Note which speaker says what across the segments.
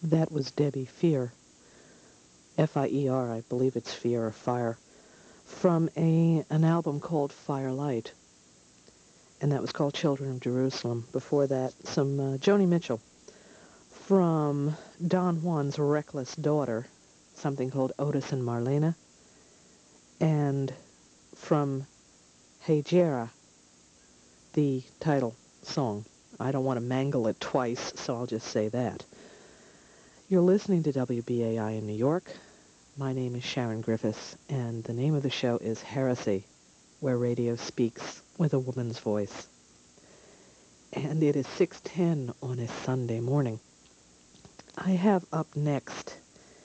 Speaker 1: That was Debbie Fear, F-I-E-R, I believe it's Fear or Fire, from an album called Firelight, and that was called Children of Jerusalem. Before that, some Joni Mitchell from Don Juan's Reckless Daughter, something called Otis and Marlena, and from Hey Jera, the title song. I don't want to mangle it twice, so I'll just say that. You're listening to WBAI in New York. My name is Sharon Griffiths, and the name of the show is Heresy, where radio speaks with a woman's voice. And it is 6:10 on a Sunday morning. I have up next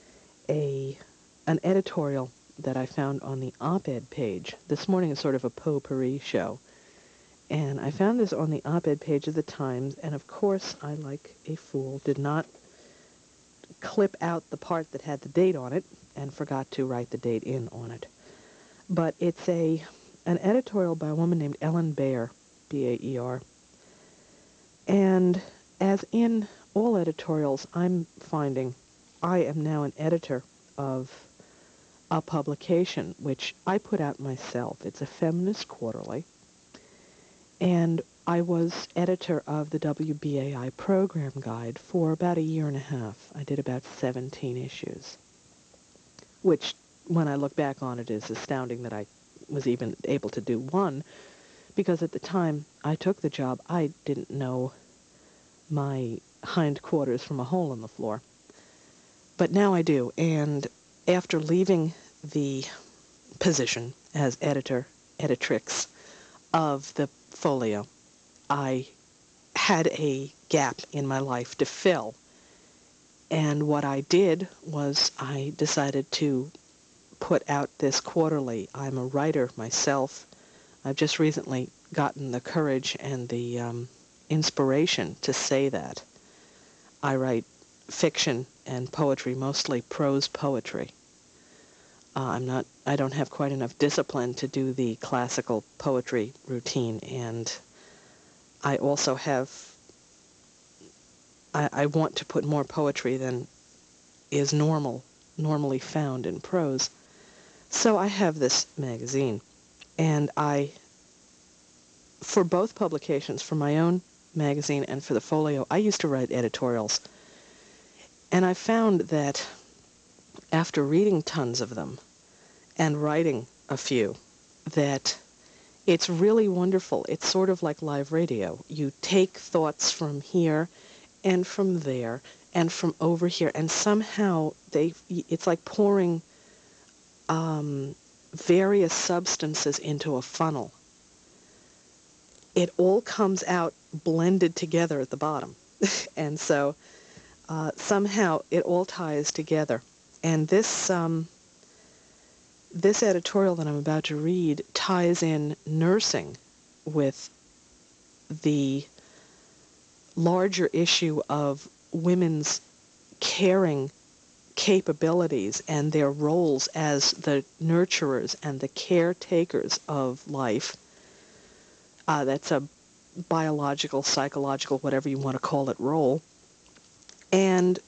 Speaker 1: an editorial that I found on the op-ed page. This morning is sort of a potpourri show. And I found this on the op-ed page of the Times, and of course, I, like a fool, did not clip out the part that had the date on it and forgot to write the date in on it. But it's an editorial by a woman named Ellen Baer, B-A-E-R. And as in all editorials, I'm finding I am now an editor of a publication which I put out myself. It's a feminist quarterly. And I was editor of the WBAI program guide for about a year and a half. I did about 17 issues, which, when I look back on it, is astounding that I was even able to do one, because at the time I took the job, I didn't know my hindquarters from a hole in the floor. But now I do, and after leaving the position as editrix of the Folio, I had a gap in my life to fill. And what I did was I decided to put out this quarterly. I'm a writer myself. I've just recently gotten the courage and the inspiration to say that. I write fiction and poetry, mostly prose poetry. I don't have quite enough discipline to do the classical poetry routine, and I also I want to put more poetry than is normally found in prose. So I have this magazine, and for both publications, for my own magazine and for the Folio, I used to write editorials. And I found that after reading tons of them and writing a few, that it's really wonderful. It's sort of like live radio. You take thoughts from here and from there and from over here, and somehow it's like pouring various substances into a funnel. It all comes out blended together at the bottom. And so somehow it all ties together. And this editorial that I'm about to read ties in nursing with the larger issue of women's caring capabilities and their roles as the nurturers and the caretakers of life. That's a biological, psychological, whatever you want to call it, role. And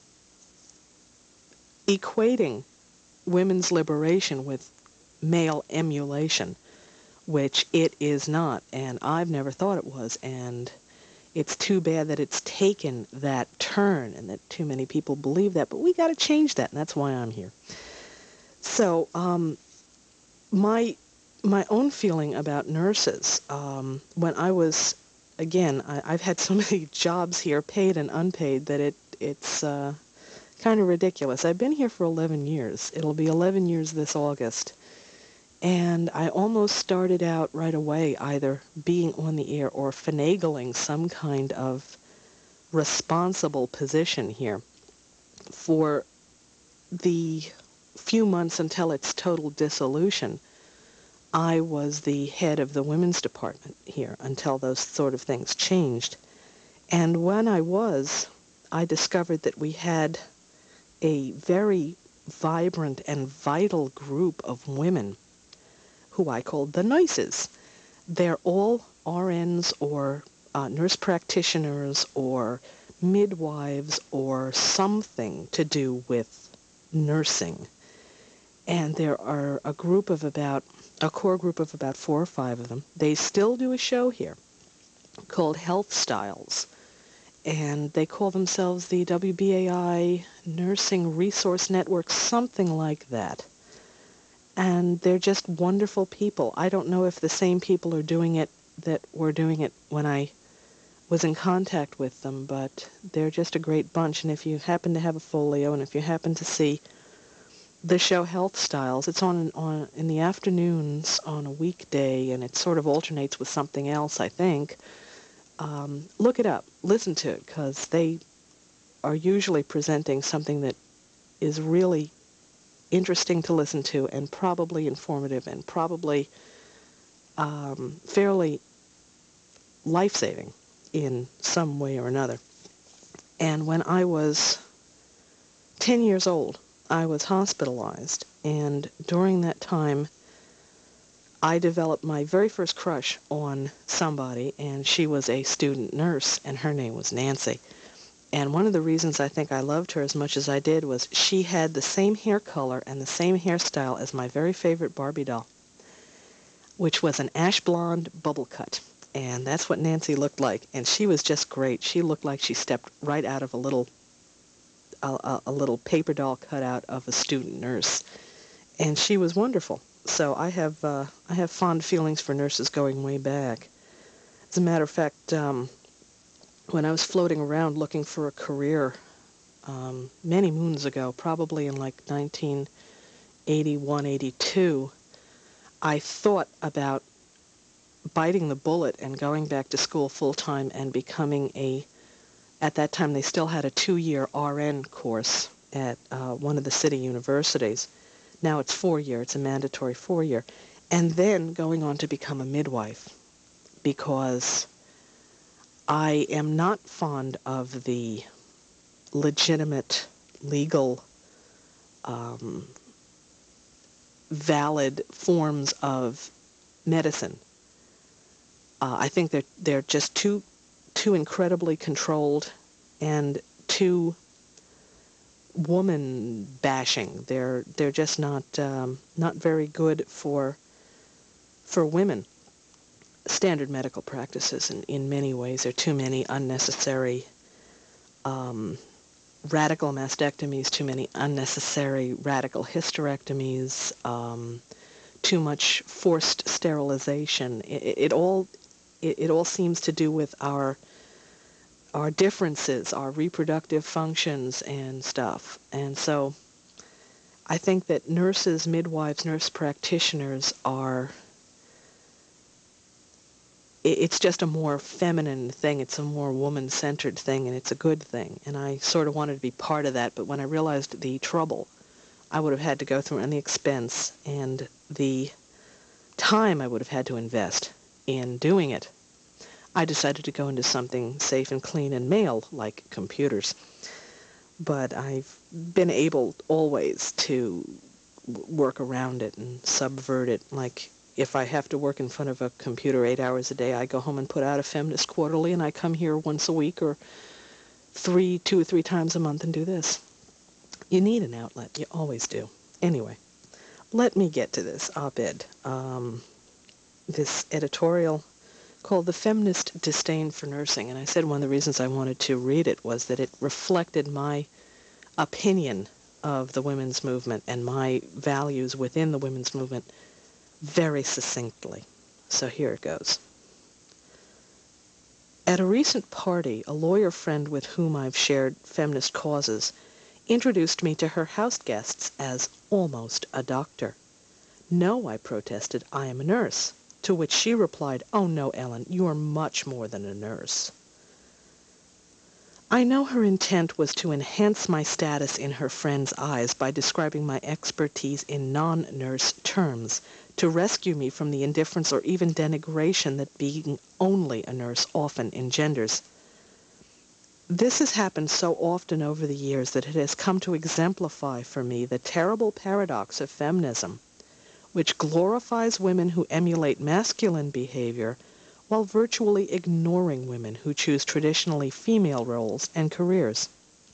Speaker 1: equating women's liberation with male emulation, which it is not, and I've never thought it was, and it's too bad that it's taken that turn and that too many people believe that, but we got to change that, and that's why I'm here. So my own feeling about nurses, when I was, again, I've had so many jobs here, paid and unpaid, that it's kind of ridiculous. I've been here for 11 years. It'll be 11 years this August. And I almost started out right away either being on the air or finagling some kind of responsible position here. For the few months until its total dissolution, I was the head of the women's department here until those sort of things changed. And when I discovered that we had a very vibrant and vital group of women who I called the nurses. They're all RNs or nurse practitioners or midwives or something to do with nursing. And there are a core group of about 4 or 5 of them. They still do a show here called Health Styles, and they call themselves the WBAI Nursing Resource Network, something like that. And they're just wonderful people. I don't know if the same people are doing it that were doing it when I was in contact with them, but they're just a great bunch. And if you happen to have a folio, and if you happen to see the show Health Styles, it's on in the afternoons on a weekday, and it sort of alternates with something else, I think. Look it up, listen to it, because they are usually presenting something that is really interesting to listen to, and probably informative, and probably fairly life-saving in some way or another. And when I was 10 years old, I was hospitalized, and during that time, I developed my very first crush on somebody, and she was a student nurse, and her name was Nancy. And one of the reasons I think I loved her as much as I did was she had the same hair color and the same hairstyle as my very favorite Barbie doll, which was an ash blonde bubble cut. And that's what Nancy looked like, and she was just great. She looked like she stepped right out of a little paper doll cutout of a student nurse, and she was wonderful. So I have fond feelings for nurses going way back. As a matter of fact, when I was floating around looking for a career many moons ago, probably in like 1981, 82, I thought about biting the bullet and going back to school full-time and becoming at that time they still had a 2-year RN course at one of the city universities. Now it's 4-year, it's a mandatory 4-year. And then going on to become a midwife, because I am not fond of the legitimate, legal, valid forms of medicine. I think they're just too incredibly controlled and too woman bashing. They're just not very good for women. Standard medical practices in many ways. There are too many unnecessary radical mastectomies, too many unnecessary radical hysterectomies, too much forced sterilization. It all seems to do with our differences, our reproductive functions and stuff. And so I think that nurses, midwives, nurse practitioners it's just a more feminine thing. It's a more woman-centered thing, and it's a good thing. And I sort of wanted to be part of that, but when I realized the trouble I would have had to go through and the expense and the time I would have had to invest in doing it, I decided to go into something safe and clean and male, like computers. But I've been able always to work around it and subvert it. Like, if I have to work in front of a computer 8 hours a day, I go home and put out a Feminist Quarterly, and I come here once a week or 2 or 3 times a month and do this. You need an outlet. You always do. Anyway, let me get to this op-ed. This editorial called The Feminist Disdain for Nursing. And I said one of the reasons I wanted to read it was that it reflected my opinion of the women's movement and my values within the women's movement very succinctly. So here it goes. At a recent party, a lawyer friend with whom I've shared feminist causes introduced me to her house guests as almost a doctor. No, I protested, I am a nurse. To which she replied, "Oh no, Ellen, you are much more than a nurse." I know her intent was to enhance my status in her friend's eyes by describing my expertise in non-nurse terms, to rescue me from the indifference or even denigration that being only a nurse often engenders. This has happened so often over the years that it has come to exemplify for me the terrible paradox of feminism, which glorifies women who emulate masculine behavior while virtually ignoring women who choose traditionally female roles and careers.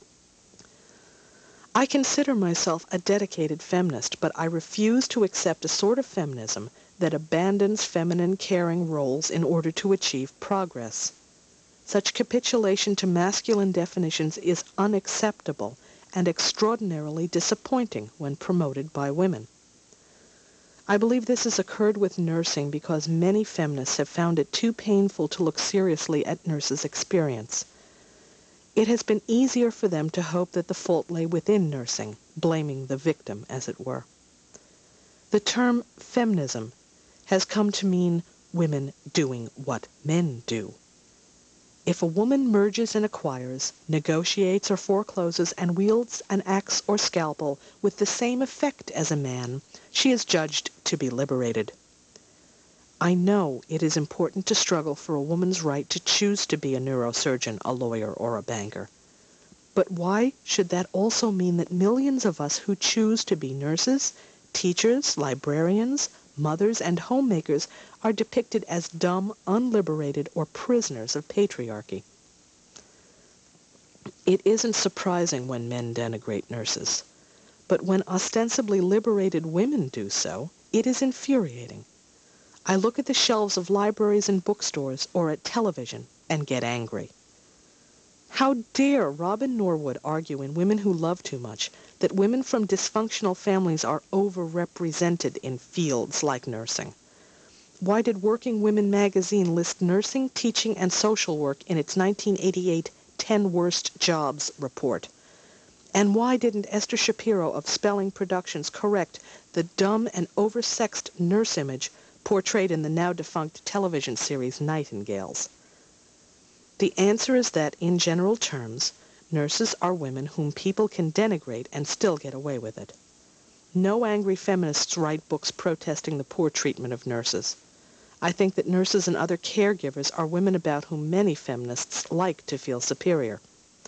Speaker 1: I consider myself a dedicated feminist, but I refuse to accept a sort of feminism that abandons feminine caring roles in order to achieve progress. Such capitulation to masculine definitions is unacceptable and extraordinarily disappointing when promoted by women. I believe this has occurred with nursing because many feminists have found it too painful to look seriously at nurses' experience. It has been easier for them to hope that the fault lay within nursing, blaming the victim, as it were. The term feminism has come to mean women doing what men do. If a woman merges and acquires, negotiates or forecloses, and wields an axe or scalpel with the same effect as a man, she is judged to be liberated. I know it is important to struggle for a woman's right to choose to be a neurosurgeon, a lawyer, or a banker. But why should that also mean that millions of us who choose to be nurses, teachers, librarians, mothers, and homemakers are depicted as dumb, unliberated, or prisoners of patriarchy? It isn't surprising when men denigrate nurses, but when ostensibly liberated women do so, it is infuriating. I look at the shelves of libraries and bookstores or at television and get angry. How dare Robin Norwood argue in Women Who Love Too Much that women from dysfunctional families are overrepresented in fields like nursing? Why did Working Women magazine list nursing, teaching, and social work in its 1988 10 Worst Jobs report? And why didn't Esther Shapiro of Spelling Productions correct the dumb and oversexed nurse image portrayed in the now-defunct television series Nightingales? The answer is that, in general terms, nurses are women whom people can denigrate and still get away with it. No angry feminists write books protesting the poor treatment of nurses. I think that nurses and other caregivers are women about whom many feminists like to feel superior.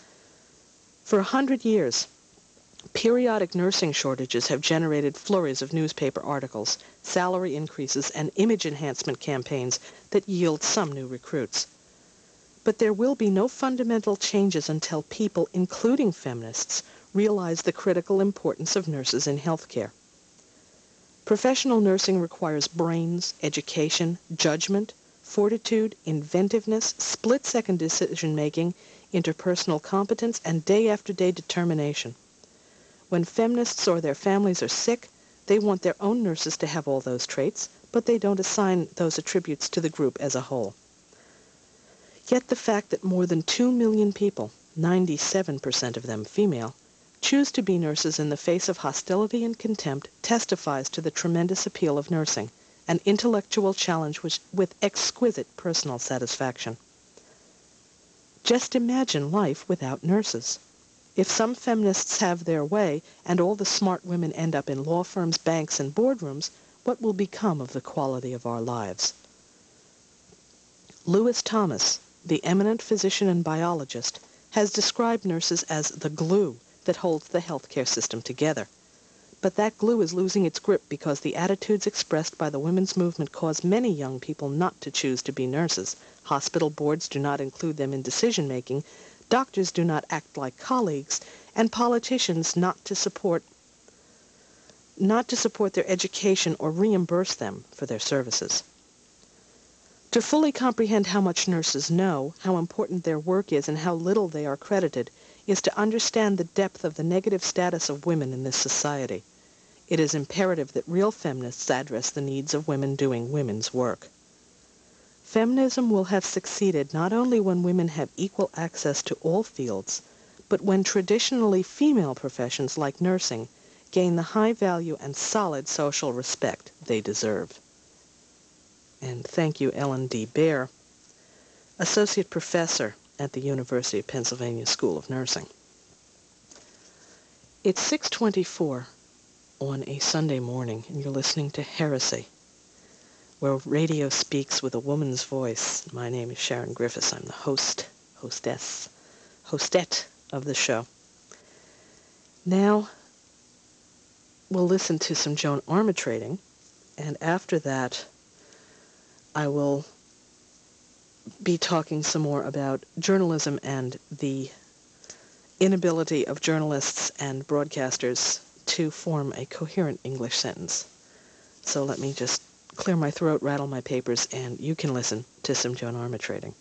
Speaker 1: For 100 years, periodic nursing shortages have generated flurries of newspaper articles, salary increases, and image enhancement campaigns that yield some new recruits. But there will be no fundamental changes until people, including feminists, realize the critical importance of nurses in healthcare. Professional nursing requires brains, education, judgment, fortitude, inventiveness, split-second decision-making, interpersonal competence, and day-after-day determination. When feminists or their families are sick, they want their own nurses to have all those traits, but they don't assign those attributes to the group as a whole. Yet the fact that more than 2 million people, 97% of them female, choose to be nurses in the face of hostility and contempt testifies to the tremendous appeal of nursing, an intellectual challenge with exquisite personal satisfaction. Just imagine life without nurses. If some feminists have their way and all the smart women end up in law firms, banks, and boardrooms, what will become of the quality of our lives? Lewis Thomas, the eminent physician and biologist, has described nurses as the glue that holds the healthcare system together. But that glue is losing its grip because the attitudes expressed by the women's movement cause many young people not to choose to be nurses. Hospital boards do not include them in decision-making, doctors do not act like colleagues, and politicians not to support their education or reimburse them for their services. To fully comprehend how much nurses know, how important their work is, and how little they are credited, is to understand the depth of the negative status of women in this society. It is imperative that real feminists address the needs of women doing women's work. Feminism will have succeeded not only when women have equal access to all fields, but when traditionally female professions like nursing gain the high value and solid social respect they deserve. And thank you, Ellen D. Baer, Associate Professor at the University of Pennsylvania School of Nursing. It's 6:24 on a Sunday morning, and you're listening to Heresy, where radio speaks with a woman's voice. My name is Sharon Griffiths. I'm the hostette of the show. Now, we'll listen to some Joan Armatrading, and after that, I will be talking some more about journalism and the inability of journalists and broadcasters to form a coherent English sentence. So let me just clear my throat, rattle my papers, and you can listen to some Joan Armatrading.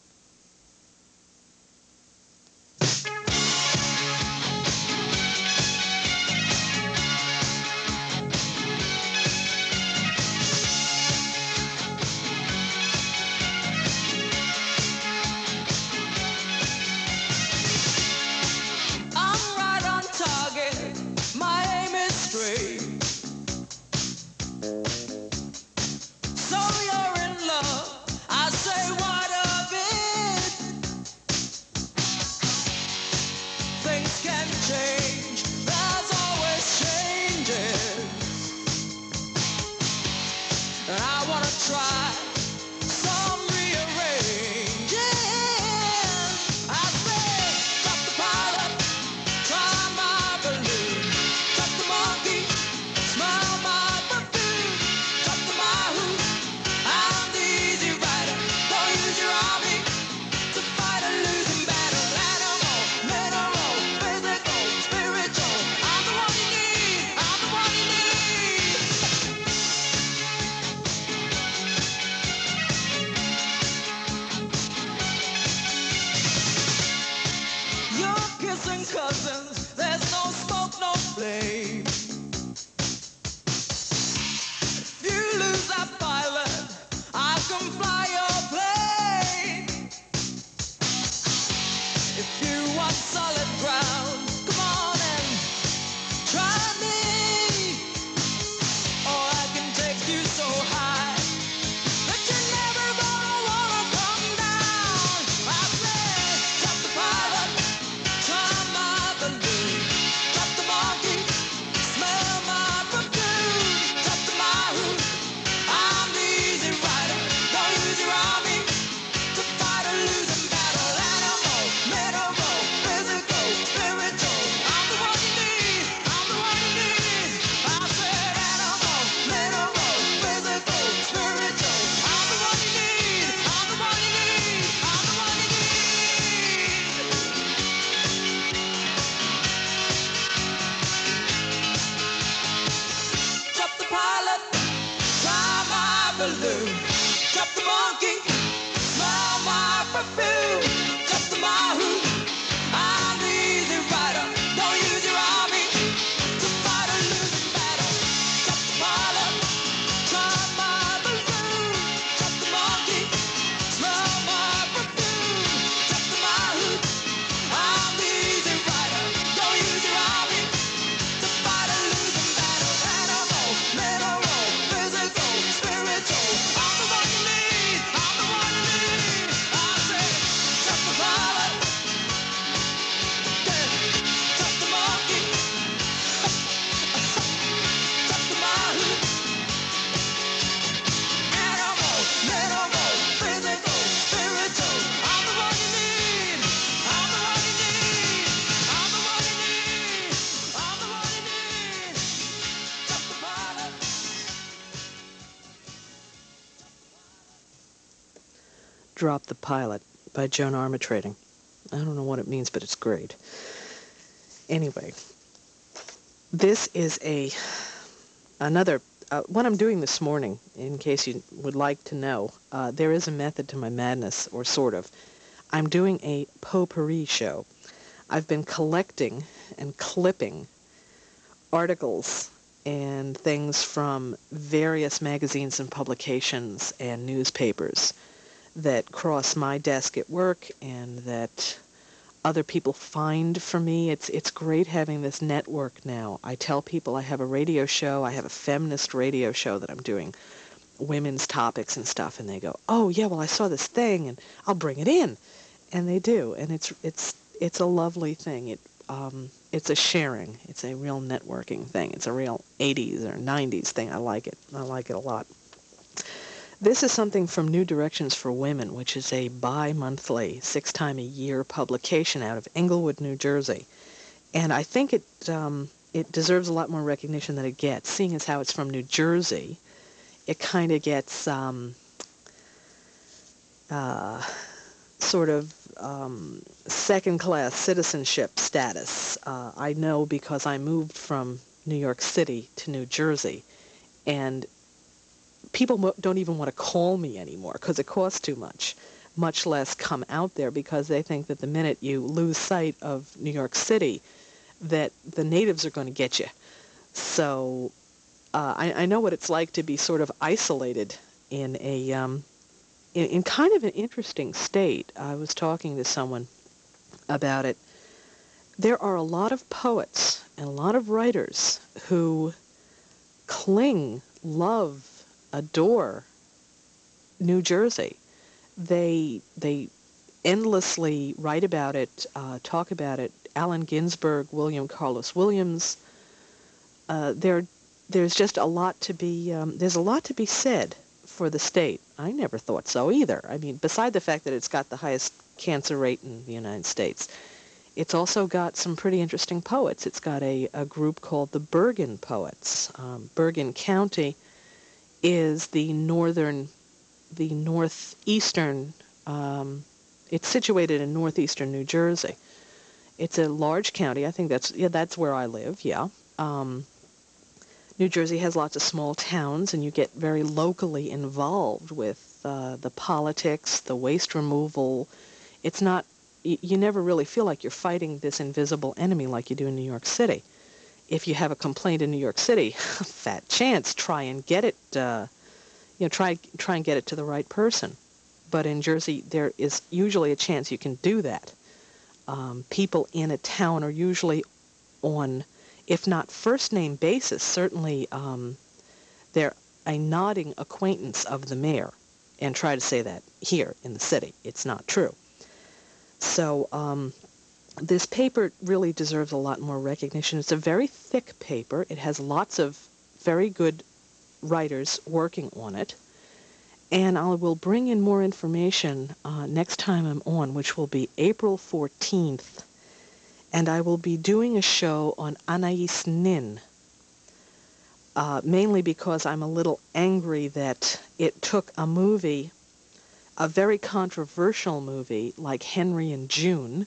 Speaker 1: Drop the Pilot by Joan Armatrading. I don't know what it means, but it's great. Anyway, this is another, what I'm doing this morning, in case you would like to know. There is a method to my madness, or sort of. I'm doing a potpourri show. I've been collecting and clipping articles and things from various magazines and publications and newspapers that cross my desk at work and that other people find for me. It's great having this network now. I tell people I have a radio show. I have a feminist radio show that I'm doing, women's topics and stuff, and they go, "Oh yeah, well I saw this thing and I'll bring it in," and they do, and it's a lovely thing. It's a sharing. It's a real networking thing. It's a real 80s or 90s thing. I like it. I like it a lot. This is something from New Directions for Women, which is a bi-monthly, 6-time-a-year publication out of Englewood, New Jersey. And I think it deserves a lot more recognition than it gets. Seeing as how it's from New Jersey, it kind of gets sort of second-class citizenship status. I know because I moved from New York City to New Jersey, and people don't even want to call me anymore because it costs too much less come out there, because they think that the minute you lose sight of New York City, that the natives are going to get you. So I know what it's like to be sort of isolated in in kind of an interesting state. I was talking to someone about it. There are a lot of poets and a lot of writers who cling, love, adore New Jersey. They endlessly write about it, talk about it. Allen Ginsberg, William Carlos Williams. There's just a lot to be there's a lot to be said for the state. I never thought so either. I mean, beside the fact that it's got the highest cancer rate in the United States, it's also got some pretty interesting poets. It's got a group called the Bergen Poets. Bergen County is the northeastern, it's situated in northeastern New Jersey. It's a large county. I think that's where I live, yeah. New Jersey has lots of small towns, and you get very locally involved with the politics, the waste removal. It's not, you never really feel like you're fighting this invisible enemy like you do in New York City. If you have a complaint in New York City, fat chance, try and get it, try and get it to the right person. But in Jersey, there is usually a chance you can do that. People in a town are usually on, if not first name basis, certainly they're a nodding acquaintance of the mayor, and try to say that here in the city. It's not true. So this paper really deserves a lot more recognition. It's a very thick paper. It has lots of very good writers working on it. And I will bring in more information next time I'm on, which will be April 14th. And I will be doing a show on Anais Nin, mainly because I'm a little angry that it took a movie, a very controversial movie like Henry and June,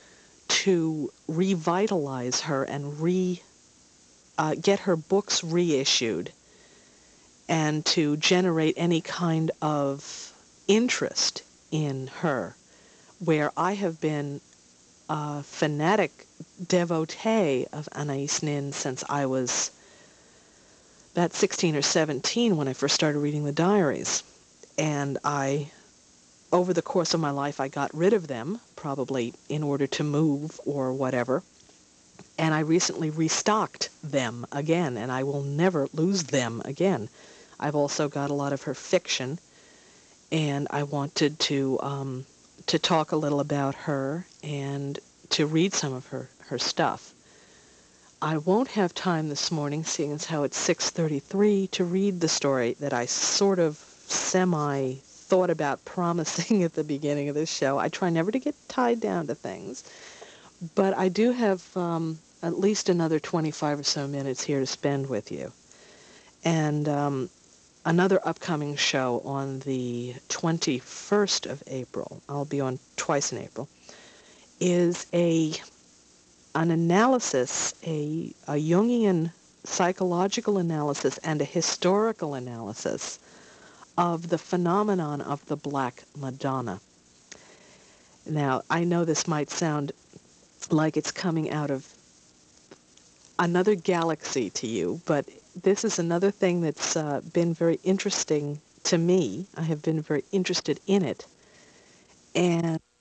Speaker 1: to revitalize her and get her books reissued, and to generate any kind of interest in her, where I have been a fanatic devotee of Anais Nin since I was about 16 or 17 when I first started reading the diaries. And over the course of my life, I got rid of them, probably in order to move or whatever. And I recently restocked them again, and I will never lose them again. I've also got a lot of her fiction, and I wanted to talk a little about her and to read some of her stuff. I won't have time this morning, seeing as how it's 6:33, to read the story that I sort of thought about promising at the beginning of this show. I try never to get tied down to things, but I do have at least another 25 or so minutes here to spend with you. And another upcoming show on the 21st of April, I'll be on twice in April, is an analysis, a Jungian psychological analysis and a historical analysis of the phenomenon of the Black Madonna. Now, I know this might sound like it's coming out of another galaxy to you, but this is another thing that's been very interesting to me. I have been very interested in it. And